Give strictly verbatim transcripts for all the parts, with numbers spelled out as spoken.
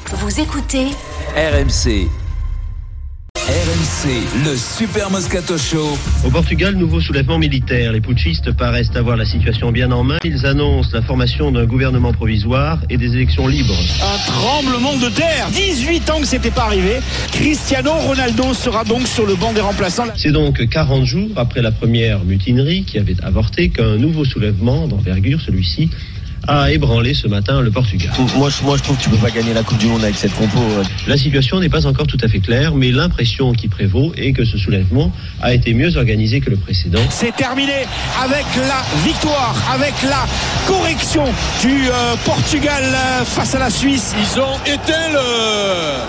Vous écoutez R M C. R M C, le Super Moscato Show. Au Portugal, nouveau soulèvement militaire. Les putschistes paraissent avoir la situation bien en main. Ils annoncent la formation d'un gouvernement provisoire et des élections libres. Un tremblement de terre. dix-huit ans que c'était pas arrivé. Cristiano Ronaldo sera donc sur le banc des remplaçants. C'est donc quarante jours après la première mutinerie qui avait avorté qu'un nouveau soulèvement d'envergure, celui-ci, a ébranlé ce matin le Portugal. Moi je, moi, je trouve que tu peux pas gagner la Coupe du Monde avec cette compo. La situation n'est pas encore tout à fait claire, mais l'impression qui prévaut est que ce soulèvement a été mieux organisé que le précédent. C'est terminé avec la victoire, avec la correction du euh, Portugal euh, face à la Suisse. Ils ont éteint le...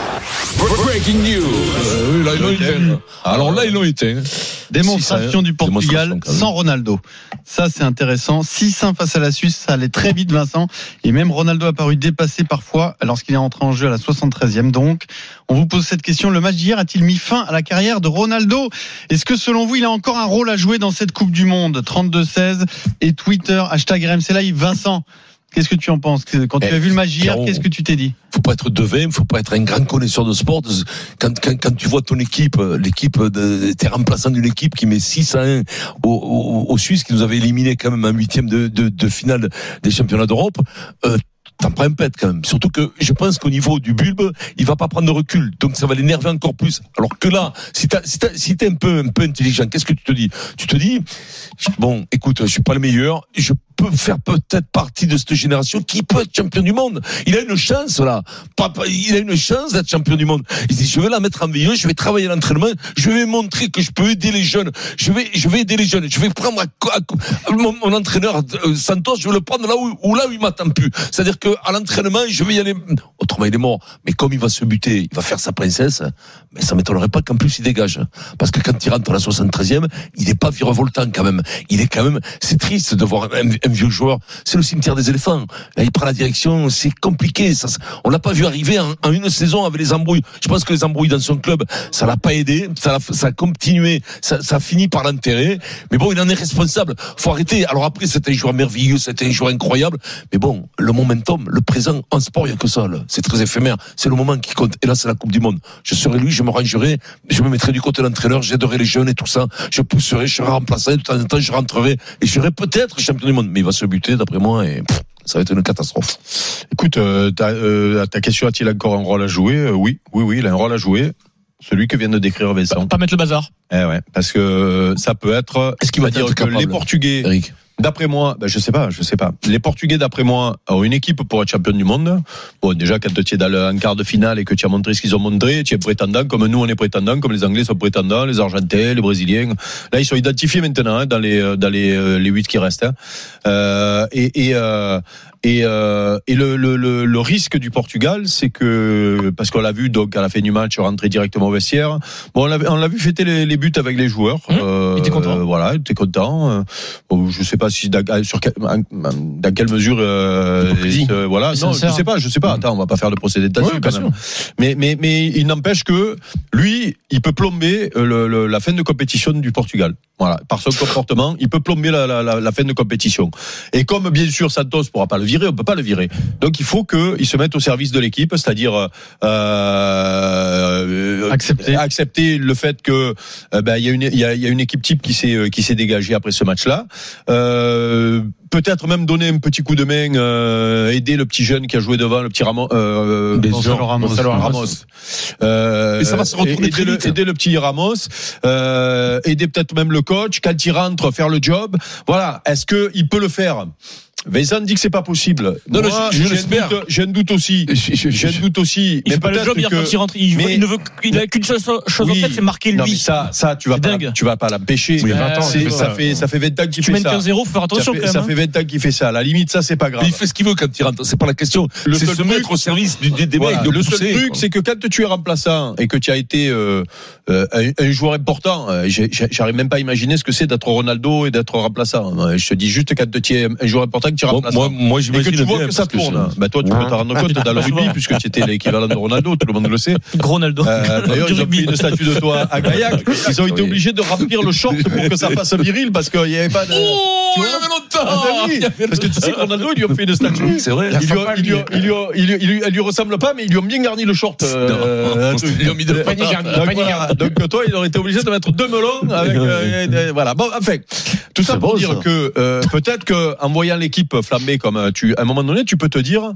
Breaking news. Euh, oui, là, ils l'ont éteint. Alors là, ils l'ont éteint. Démonstration du Portugal sans Ronaldo. Ça, c'est intéressant. six un face à la Suisse, ça allait très vite, Vincent. Et même Ronaldo a paru dépassé parfois lorsqu'il est entré en jeu à la soixante-treizième. Donc, on vous pose cette question. Le match d'hier a-t-il mis fin à la carrière de Ronaldo? Est-ce que, selon vous, il a encore un rôle à jouer dans cette Coupe du Monde? trente-deux seize et Twitter, hashtag R M C Live. Vincent, qu'est-ce que tu en penses? Quand tu as vu le match hier, qu'est-ce que tu t'es dit? Faut pas être devin, faut pas être un grand connaisseur de sport. Quand, quand, quand tu vois ton équipe, l'équipe de, t'es remplaçant d'une équipe qui met six à un aux, aux, aux Suisses, qui nous avait éliminé quand même en huitième de, de, de finale des championnats d'Europe, euh, t'en prends un pet quand même. Surtout que je pense qu'au niveau du bulbe, il va pas prendre de recul. Donc ça va l'énerver encore plus. Alors que là, si t'as, si t'as, si t'es un peu, un peu intelligent, qu'est-ce que tu te dis? Tu te dis, bon, écoute, je suis pas le meilleur, je peux faire peut-être partie de cette génération qui peut être champion du monde. Il a une chance, là. Il a une chance d'être champion du monde. Il dit, je vais la mettre en veilleuse, je vais travailler à l'entraînement, je vais montrer que je peux aider les jeunes. Je vais, je vais aider les jeunes. Je vais prendre à, à, mon, mon entraîneur, Santos, je vais le prendre là où, où là où il m'attend plus. C'est-à-dire que, à l'entraînement, je vais y aller. Autrement, il est mort. Mais comme il va se buter, il va faire sa princesse, mais ça m'étonnerait pas qu'en plus il dégage. Parce que quand il rentre à la soixante-treizième, il est pas virevoltant quand même. Il est quand même, c'est triste de voir un, un vieux joueur. C'est le cimetière des éléphants. Là, il prend la direction, c'est compliqué. Ça, on l'a pas vu arriver en, en une saison avec les embrouilles. Je pense que les embrouilles dans son club, ça l'a pas aidé. Ça a, ça a continué. Ça, ça a fini par l'enterrer. Mais bon, il en est responsable. Faut arrêter. Alors après, c'était un joueur merveilleux, c'était un joueur incroyable. Mais bon, le momentum, le présent en sport, il y a que ça, là. C'est très éphémère. C'est le moment qui compte. Et là, c'est la Coupe du Monde. Je serai lui, je me rangerai, je me mettrai du côté de l'entraîneur, j'aiderai les jeunes et tout ça. Je pousserai, je serai remplaçant, et de temps en temps, je rentrerai et je serai peut-être champion du monde. Mais il va se buter, d'après moi, et pff, ça va être une catastrophe. Écoute, euh, ta, euh, ta question, a-t-il encore un rôle à jouer? euh, Oui, oui, oui, il a un rôle à jouer. Celui que vient de décrire Vincent. Pas, pas mettre le bazar. Eh ouais, parce que ça peut être. Est-ce qu'il va dire que capable, les Portugais, Eric? D'après moi, ben je sais pas, je sais pas. Les Portugais, d'après moi, ont une équipe pour être champion du monde. Bon, déjà, quand tu es dans le, en quart de finale et que tu as montré ce qu'ils ont montré, tu es prétendant, comme nous on est prétendant, comme les Anglais sont prétendants, les Argentins, les Brésiliens. Là, ils sont identifiés maintenant hein, dans les dans les les huit qui restent. Hein. Euh, et et euh, Et, euh, et le, le, le, le risque du Portugal, c'est que, parce qu'on l'a vu donc à la fin du match rentrer directement au vestiaire. Bon, on l'a, on l'a vu fêter les, les buts avec les joueurs. Mmh, euh, il était content. Euh, voilà, il était content. Bon, je sais pas si dans, sur dans quelle mesure. Euh, euh, voilà, non, je sais pas, je sais pas. Attends, on va pas faire le procédé de ouais, quand même. Mais mais mais il n'empêche que lui, il peut plomber le, le, la fin de compétition du Portugal. Voilà, par son comportement, il peut plomber la, la, la, la fin de compétition. Et comme bien sûr Santos pourra pas le virer, on peut pas le virer. Donc il faut qu'il se mette au service de l'équipe, c'est-à-dire euh, accepter. accepter le fait que euh, ben il y a une il y a, il y a une équipe type qui s'est qui s'est dégagée après ce match-là. Euh, peut-être même donner un petit coup de main, euh, aider le petit jeune qui a joué devant, le petit Ramos, euh, Gonzalo Ramos. Gonzalo Ramos. Euh, Mais ça va se retrouver très aider, vite. le, aider le petit Ramos, euh, aider peut-être même le coach quand il rentre, faire le job. Voilà. Est-ce que il peut le faire? Vincent dit que c'est pas possible. Non, Moi, je, je j'ai l'espère. Un doute, j'ai un doute aussi. Je, je, j'ai un doute aussi. Il mais fait pas le job, que... quand il rentre, il, mais... il ne veut, il a qu'une chose, chose oui. en tête, c'est marquer lui. Non, mais ça, ça, tu vas pas, dingue. tu vas pas l'empêcher. Oui, vingt ans, c'est, ça, ça fait, ça fait vingt ans qu'il tu fait mènes ça. quinze zéro, faut faire attention ça fait, quand même. Ça hein. fait vingt ans qu'il fait ça. À la limite, ça, c'est pas grave. Mais il fait ce qu'il veut quand il rentre. C'est pas la question. Le c'est seul se truc, mettre au service du, des, des voilà. mecs. De le pousser, seul truc, quoi. c'est que quand tu es remplaçant et que tu as été euh, euh, un, un joueur important, euh, j'arrive même pas à imaginer ce que c'est d'être Ronaldo et d'être remplaçant. Je te dis juste quand tu es un joueur important. pourtant que tu Bon, remplaces. moi, moi, Et que j'imagine tu vois bien, que ça parce que tourne. c'est- Ben, toi, tu peux te rendre compte dans le rugby, puisque tu étais l'équivalent de Ronaldo, tout le monde le sait. Ronaldo. Euh, D'ailleurs, Du ils ont rugby. pris une statue de toi à Gaillac. Ils ont été Oui. obligés de remplir le short pour que ça fasse viril, parce qu'il n'y avait pas de. Oh, Tu il vois y avait longtemps. Ah, ben oui, Il y avait parce que tu sais que Ronaldo, ils lui ont fait une statue. C'est vrai. Il lui, a- il lui, a- il lui, a- il lui, il lui- elle lui ressemble pas, mais ils lui ont bien garni le short. euh, Non. Ils lui ont mis de euh, panier garni, donc, panier voilà. Donc toi, il aurait été obligé de mettre deux melons avec. euh, euh, voilà. Bon, enfin, tout ça C'est pour beau, dire ça. que euh, peut-être que en voyant l'équipe flamber comme euh, tu, à un moment donné, tu peux te dire,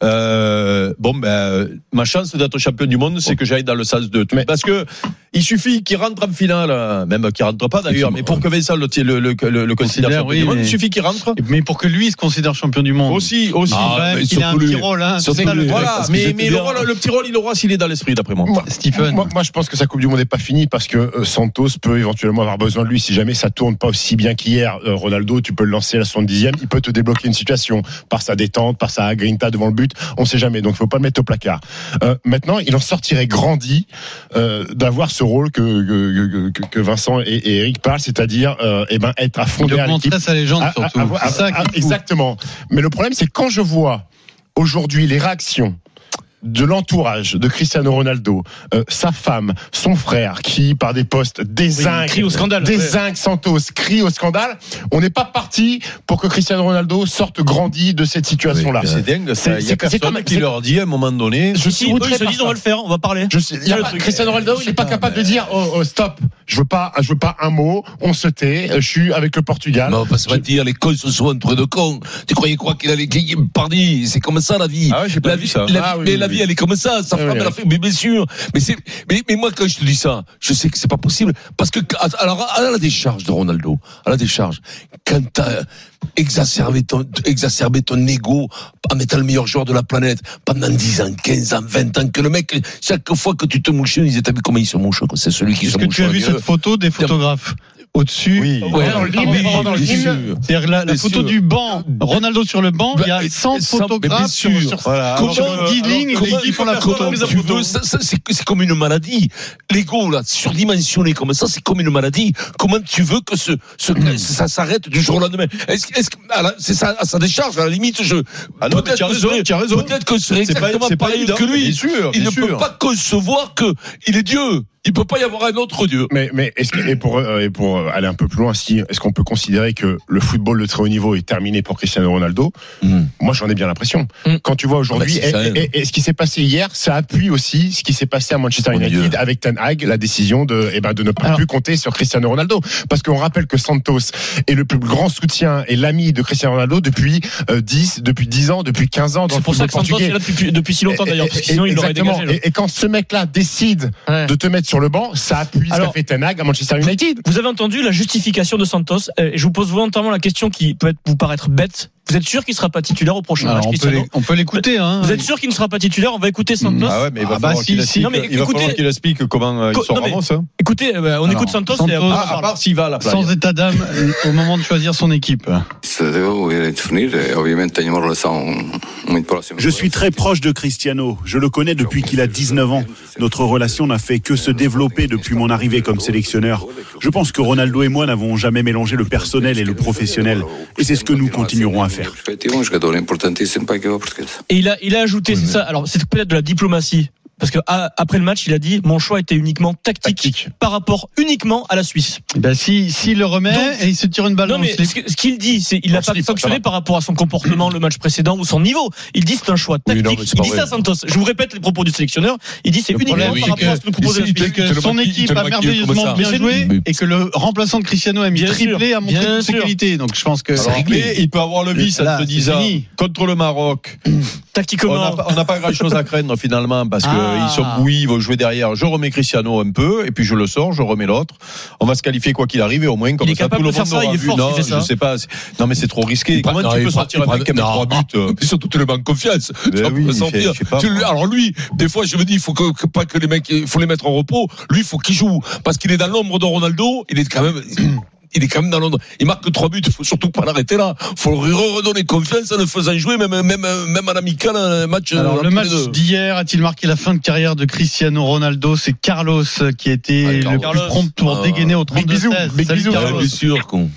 euh, bon ben, ma chance d'être champion du monde, c'est que j'aille dans le sens de tout. Mais- Parce que il suffit qu'il rentre en finale, euh, même qu'il rentre pas d'ailleurs, mais pour que Vincent le, le, le, le, le considère champion oui, du monde, mais- il suffit qu'il rentre. Mais pour que lui il se considère champion du monde. Aussi, aussi. Ah, Quand même, mais il a un surtout petit lui. rôle, hein. Surtout C'est ça, le lui. truc. Voilà, parce que mais, j'étais mais le, bien. rôle, le petit rôle, il aura s'il est dans l'esprit, d'après moi. Moi, Stephen. Moi, moi, je pense que sa Coupe du Monde n'est pas finie parce que euh, Santos peut éventuellement avoir besoin de lui si jamais ça tourne pas aussi bien qu'hier. Euh, Ronaldo, tu peux le lancer à la soixante-dixième, il peut te débloquer une situation par sa détente, par sa grinta devant le but. On sait jamais, donc il faut pas le mettre au placard. Euh, maintenant, il en sortirait grandi euh, d'avoir ce rôle que que, que, que Vincent et, et Eric parlent, c'est-à-dire euh, eh ben être à fond Il derrière l'équipe. augmenterait sa légende Ah, surtout. ah, ah, C'est ça ah, qui est fou. exactement. Mais le problème, c'est que quand je vois aujourd'hui les réactions de l'entourage de Cristiano Ronaldo, euh, sa femme, son frère, qui par des postes dézinguent, crie au scandale. dézinguent Santos, crie au scandale. On n'est pas parti pour que Cristiano Ronaldo sorte grandi de cette situation-là. Mais c'est dingue, ça. C'est- Il y a c'est- c'est personne comme- qui c'est- leur dit à un moment donné. Je Si, suis eux, ils outré se par disent ça. on va le faire, on va parler. Je sais, il y a le pas- truc. Cristiano Ronaldo, il n'est pas capable de dire oh, oh, stop, je veux pas, je veux pas un mot, on se tait, je suis avec le Portugal. Mais on va pas se mentir, les cons sont souvent entourés de cons. Tu croyais quoi qu'il allait gagner? Pardi, c'est comme ça la vie. Ah ouais, j'ai pas la vu vie, ça. la, Ah vie- oui, mais oui, la oui. vie, elle est comme ça. Sa Oui, femme, oui. elle a fait, mais bien sûr. Mais c'est, mais, mais moi, quand je te dis ça, je sais que c'est pas possible. Parce que, alors, à la décharge de Ronaldo, à la décharge, quand t'as exacerbé ton, exacerbé ton ego en mettant le meilleur joueur de la planète pendant dix ans, quinze ans, vingt ans, que le mec, chaque fois que tu te mouches, ils étaient, comment il se mouche, quoi. C'est celui qui Est-ce se que mouche. tu as vu mieux. cette photo des photographes au-dessus? Oui. Ouais, Pendant le ah hymne, oui, pendant le bien hymne. sûr. C'est-à-dire la, la Bien photo sûr. du banc, Ronaldo sur le banc, il y a Bah, cent cent- photographes mais sur, bien sûr. sur Voilà. Comment- Alors, dix alors, lignes, comment- les qui font la comment- photo. comment- Tu veux, ça, ça, c'est, c'est comme une maladie. L'ego, là, surdimensionné comme ça, c'est comme une maladie. Comment tu veux que ce, ce, ça s'arrête du jour au lendemain? Est-ce, est-ce que, à la- c'est ça, à sa décharge, à la limite, je, Ah non, mais tu as que raison, serait- tu as raison. peut-être que ce serait C'est pas- exactement c'est pas pareil évident, que lui. bien sûr, Il bien ne peut sûr. pas concevoir que il est Dieu. Il peut pas y avoir un autre Dieu. Mais, mais est-ce que, et pour, euh, et pour aller un peu plus loin, si, est-ce qu'on peut considérer que le football de très haut niveau est terminé pour Cristiano Ronaldo? Mm. Moi, j'en ai bien l'impression. Mm. Quand tu vois aujourd'hui, Ah bah, c'est et, ça, et- et ce qui s'est passé hier, ça appuie aussi ce qui s'est passé à Manchester Mon United Dieu. avec Ten Hag, la décision de, eh ben, de ne pas Alors- plus compter sur Cristiano Ronaldo. Parce qu'on rappelle que Santos est le plus grand soutien et l'ami de Cristiano Ronaldo depuis euh, dix, depuis dix ans, depuis quinze ans dans C'est le pour ça football que Santos portugais. est là depuis, depuis si longtemps d'ailleurs, parce que Et- sinon il l'aurait exactement. dégagé. là. Et, et quand ce mec-là décide Ouais. de te mettre sur le banc, ça appuie ce qu'a Alors- fait Ten Hag à Manchester United. Vous avez entendu la justification de Santos, euh, et je vous pose volontairement la question qui peut être, vous paraître bête. Vous êtes sûr qu'il ne sera pas titulaire au prochain Alors, match, on, peut Cristiano les- on peut l'écouter, hein. Vous êtes sûr qu'il ne sera pas titulaire? On va écouter Santos. Ah ouais, mais il va Ah bah falloir si, qu'il si. explique, Non, mais il va écoutez- falloir qu'il explique comment euh, Co- il sort non, mais- Ramos, hein. Écoutez, euh, on Alors, écoute Santos. Santos- et après, on Ah, à parle. part s'il va à la plage. Sans état d'âme au moment de choisir son équipe. Je suis très proche de Cristiano. Je le connais depuis qu'il a dix-neuf ans. Notre relation n'a fait que se développer depuis mon arrivée comme sélectionneur. Je pense que Ronaldo et moi n'avons jamais mélangé le personnel et le professionnel. Et c'est ce que nous continuerons à faire. Et il a, il a ajouté, c'est ça. Alors, c'est peut-être de la diplomatie. Parce que à- après le match, il a dit mon choix était uniquement tactique, Tactique. par rapport uniquement à la Suisse. Ben si, s'il le remet Donc- et il se tire une balle Non dans le mais slip. ce que- ce qu'il dit, c'est il n'a En pas slip, sanctionné ça va. par rapport à son comportement le match précédent ou son niveau. Il dit c'est un choix Oui, tactique. non, mais c'est il pas dit vrai. ça Santos. Je vous répète les propos du sélectionneur. Il dit c'est Le uniquement problème, par c'est rapport à ce que nous propose la ici, Suisse. il te le Que son maquille- il équipe te le a maquille comme merveilleusement ça. bien Mais joué c'est- et que le remplaçant de Cristiano a mis Bien triplé sûr, a montré bien toutes ses sûr. qualités. Donc je pense que Alors, mais il peut avoir le vice Là, en te c'est disant fini. contre le Maroc. On Tactiquement. n'a pas, on n'a pas grand chose à craindre finalement parce qu'ils Ah. sont bouillis, ils vont jouer derrière. Je remets Cristiano un peu et puis je le sors, je remets l'autre. On va se qualifier quoi qu'il arrive et au moins comme Il est ça capable tout le de faire monde ça, aura il est vu. fort Non, s'il fait ça. je sais pas. c'est- Non mais c'est trop risqué. Comment Non, tu il peux prend- sortir il un mec qui a mis prend- trois non, buts euh, mais surtout, tu le mets en confiance. Ben Tu vas oui, pas il sortir. fait- je sais pas, Tu le- moi. alors lui, des fois, je me dis, il faut que, que pas que les mecs, il faut les mettre en repos. Lui, il faut qu'il joue. Parce qu'il est dans l'ombre de Ronaldo. Il est quand même, il est quand même dans l'ombre. Il marque trois buts. Il faut surtout pas l'arrêter là. Faut lui redonner confiance en le faisant jouer, même, même, même à l'amical, un match. Alors entre le les match deux. d'hier a-t-il marqué la fin de carrière de Cristiano Ronaldo? C'est Carlos qui a été Ah, le Carlos. plus prompt pour Ah. dégainer au Big trente-deux bisous, seize. big Salut bisous. Carlos. Bien sûr, con.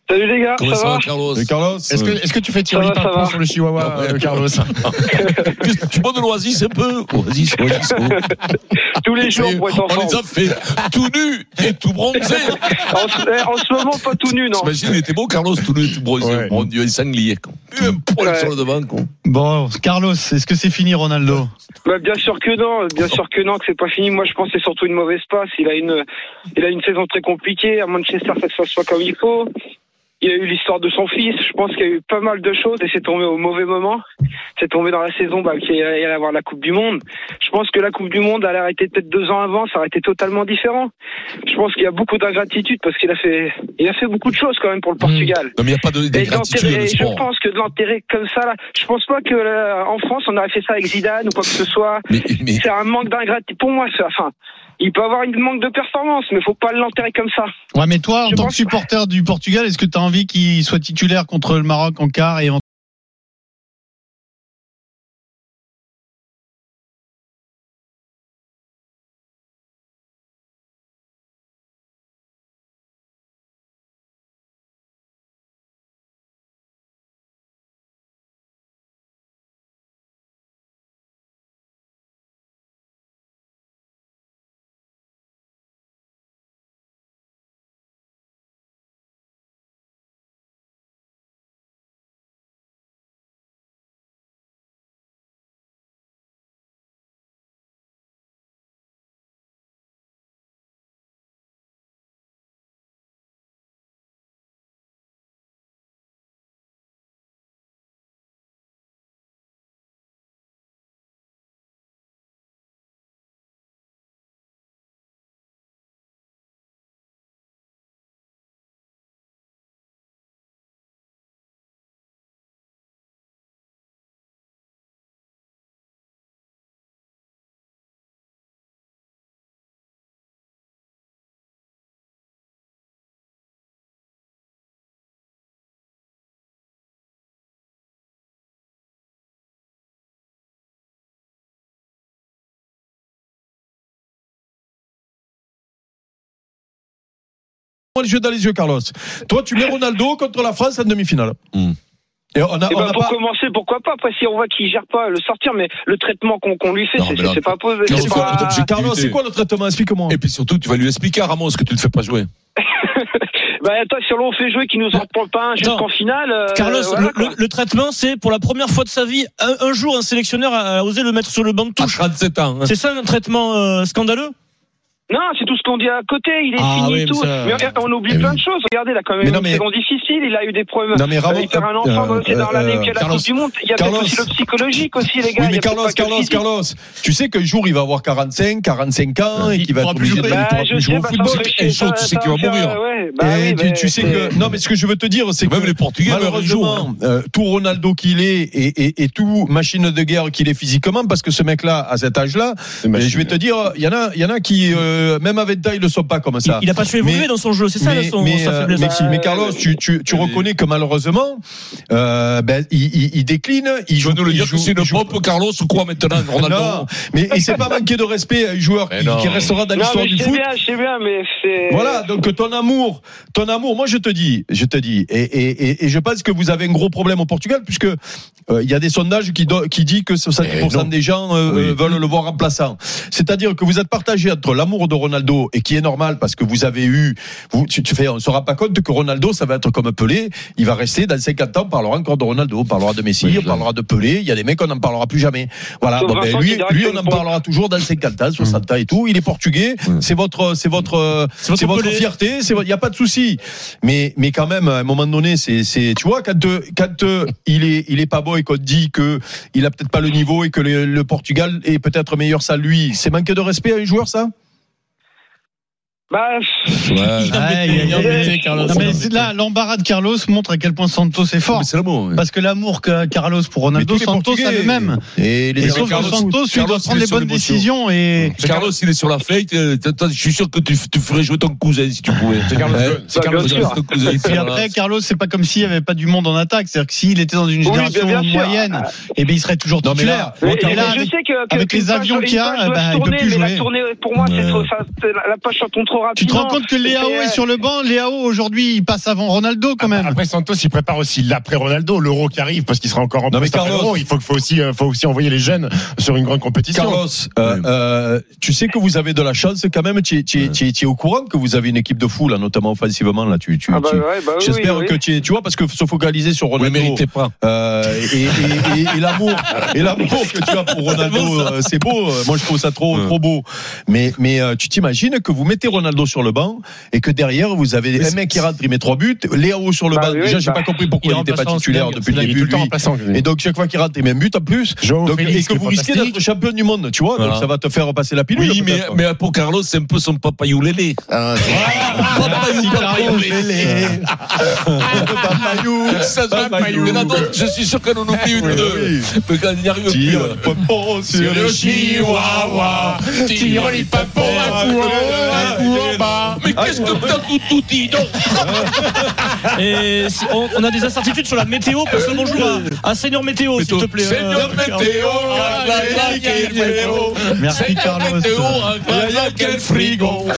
Salut les gars, Comment ça, ça va, va, Carlos? Et Carlos, Est-ce que, est-ce que tu fais Ça va, tirer ça par va. sur le chihuahua, Ah ouais. euh, Carlos? Tu bois de l'oasis un peu? Oasis, oasis. oh. tous les jours pour être en On forme. les a fait tout nus et tout bronzés. En, ce- eh, en ce moment, pas tout nu, non. T'imagines, il était beau, Carlos, tout nu, tout bronzé. Ouais. Bon Dieu, il sanglier, quoi. Un poil Ouais. sur le devant, quoi. Bon, Carlos, est-ce que c'est fini, Ronaldo? Bah, bien sûr que non, bien sûr que non, que c'est pas fini. Moi, je pense que c'est surtout une mauvaise passe. Il a une, il a une saison très compliquée. À Manchester, ça se passe pas comme il faut. Il y a eu l'histoire de son fils. Je pense qu'il y a eu pas mal de choses et c'est tombé au mauvais moment. C'est tombé dans la saison bah, qu'il allait y avoir la Coupe du Monde. Je pense que la Coupe du Monde, elle aurait été peut-être deux ans avant, ça aurait été totalement différent. Je pense qu'il y a beaucoup d'ingratitude parce qu'il a fait, il a fait beaucoup de choses quand même pour le Portugal. Non, mais il n'y a pas de, Et d'ingratitude dans d'enterrer- le je sport. pense que de l'enterrer comme ça, là, je pense pas que euh, en France on aurait fait ça avec Zidane ou quoi que ce soit. Mais, mais, C'est un manque d'ingratitude. Pour moi, c'est, enfin, il peut avoir une manque de performance, mais faut pas l'enterrer comme ça. Ouais, mais toi, en Je tant pense- que supporter du Portugal, est-ce que tu as envie qu'il soit titulaire contre le Maroc en quart et en... les yeux dans les yeux, Carlos. Toi, tu mets Ronaldo contre la France en demi-finale. Mm. Et on a, Et on ben a pour pas. commencer, pourquoi pas. Après, si on voit qu'il gère pas le sortir, mais le traitement qu'on, qu'on lui fait, Non, c'est, mais là, c'est pas posé. non, C'est c'est pas... quoi, notre objectif? Carlos, c'est quoi le traitement? Explique-moi. et puis surtout, tu vas lui expliquer à Ramos que tu ne le fais pas jouer. bah attends, si on le fait jouer, qu'il nous en prend pas un jusqu'en Non. finale. euh, Carlos, voilà, le, quoi. le- le traitement, c'est pour la première fois de sa vie, un, un jour, un sélectionneur a, a osé le mettre sur le banc de À touche. trente-sept ans. hein. C'est ça un traitement euh, scandaleux? Non, c'est tout ce qu'on dit à côté. Il est Ah fini oui, et tout. mais ça- Mais on oublie Eh plein oui. de choses. Regardez, il a quand même Mais eu non, une mais- saison difficile. Il a eu des problèmes. Non, mais Ramon, Euh, il perd un euh, enfant. euh, c'est dans l'année euh, qu'il y a la Carlos, Coupe du Monde. Il y a Carlos. peut-être aussi le psychologique aussi, les gars. Oui, Il y mais a Carlos, peut-être pas que le Carlos, physique. Carlos, tu sais qu'un jour il va avoir quarante-cinq, quarante-cinq ans et Il qu'il va pourra être plus obligé de jouer. il Bah, pourra je plus jouer sais, au bah, ça football. va faire- Et chaud, tu ça- sais ça qu'il va faire, mourir. ouais, bah Et oui, tu, mais tu sais c'est- que non, mais ce que je veux te dire, c'est que Même les Portugais meurent un jour. malheureusement, hein. euh, tout Ronaldo qu'il est et, et, et tout machine de guerre qu'il est physiquement, parce que ce mec-là, à cet âge-là, mais je vais te dire, il y en a, il y en a qui, euh, même avec taille, ne sont pas comme Il, ça. il a pas su évoluer Mais- dans son jeu, c'est ça mais, son, mais, sa euh, faiblesse. mais, aussi. mais Carlos, tu, tu, tu Mais- reconnais que malheureusement, euh, ben, il, il, il décline. Il Je joue, veux nous le il dire joue- que c'est une il joue- pompe, Carlos, ou quoi maintenant, Ronaldo? Non, mais et c'est pas manquer de respect à un joueur Mais qui, non. qui restera dans Non, l'histoire mais du je sais foot. bien, je sais bien, mais c'est. Voilà, donc ton amour, ton amour, moi je te dis, je te dis, et, et, et, et je pense que vous avez un gros problème au Portugal, puisque euh, il y a des sondages qui, do, qui disent que soixante-dix pour cent Eh non. des gens euh, Oui. euh, veulent le voir remplaçant. C'est-à-dire que vous êtes partagé entre l'amour de Ronaldo, et qui est normal parce que vous avez eu, vous, tu, tu fais, on se rend pas compte que Ronaldo, ça va être comme Pelé, il va rester dans cinquante ans, on parlera encore de Ronaldo, on parlera de Messi, Oui, on parlera de Pelé, il y a des mecs, on n'en parlera plus jamais. Voilà, Sauf bon, ben, Vincent lui, qui dirait lui, que on c'est en une parlera toujours dans cinquante ans, soixante ans et tout. Il est portugais, Oui. c'est votre, c'est votre, euh, C'est votre c'est votre Pelé. fierté, c'est il y a pas de souci. Mais mais quand même à un moment donné, c'est c'est tu vois quand euh, quand euh, il est il est pas beau et qu'on te dit que il a peut-être pas le niveau et que le, le Portugal est peut-être meilleur sans lui, c'est manquer de respect à un joueur ça? Bah, Ouais. Il est Ouais, il y a- embêté, Carlos. Non, mais c'est là, l'embarras de Carlos montre à quel point Santos est Non, fort. mais c'est l'amour. ouais. Parce que l'amour que Carlos pour Mais Ronaldo, tous les Santos a Portugais. le même. Et les Et sauf que Carlos- Santos, lui, Carlos, doit il prendre est les sur bonnes l'émotion. décisions et. Carlos, il est sur la fête. euh, t'as- Je suis sûr que tu, tu ferais jouer ton cousin si tu pouvais. C'est Carlos Ouais. Ghosn. C'est Carlos Ton Ghosn. cousin, Et puis voilà. après, Carlos, c'est pas comme s'il y avait pas du monde en attaque. C'est-à-dire que s'il était dans une Oui, génération bien sûr. moyenne, eh bien, il serait toujours Non, mais titulaire. là, Et, Et là, et je avec- sais que, que avec qu'une les page- avions une qu'il y a, page doit bah, se il peut tourner, plus mais la jouer. tournée, pour moi, c'est Ouais. trop, ça, c'est la, la page sur ton trop trop rapidement. Tu te rends compte que Léao est sur le banc. Léao aujourd'hui, il passe avant Ronaldo quand même. Après Santos, il prépare aussi l'après Ronaldo, l'Euro qui arrive parce qu'il sera encore en non, mais poste après Carlos, l'Euro. Il faut, faut aussi, faut aussi envoyer les jeunes sur une grande compétition. Carlos, euh, euh, tu sais que vous avez de la chance quand même. Tu es, tu es, tu es, tu es au courant que vous avez une équipe de fou là, notamment offensivement là. Tu, tu, ah bah tu... ouais, bah oui, J'espère oui, que oui. tu es, tu vois, parce que se focaliser sur Ronaldo, oui, pas. Euh, et, et, et, et l'amour, et l'amour que tu as pour Ronaldo, euh, c'est beau. Moi, je trouve ça trop, ouais. trop beau. Mais, mais euh, tu t'imagines que vous mettez Ronaldo sur le banc et que derrière vous avez mais un mec qui rentre, il met trois buts, Léao sur le bah banc. Oui, Déjà, bah, j'ai pas compris pourquoi il n'était pas titulaire depuis le début. Lui. Et donc chaque fois qu'il rentre, il met un but en plus. Donc, et que vous risquez d'être champion du monde, tu vois. Voilà. Donc ça va te faire passer la pilule. Oui, mais, mais pour Carlos, c'est un peu son papa Youlélé. Ah, je suis sûr qu'elle en oublie une deux. Mais quand il n'y arrive plus. Pompon sur le chihuahua. Tire les pompons à bas. Mais qu'est-ce que t'as tout tout dit donc? Et si on, on a des incertitudes sur la météo. Passe le bonjour à, à Seigneur Météo, s'il te plaît. Seigneur Météo, merci Carlos. Météo, quel frigo.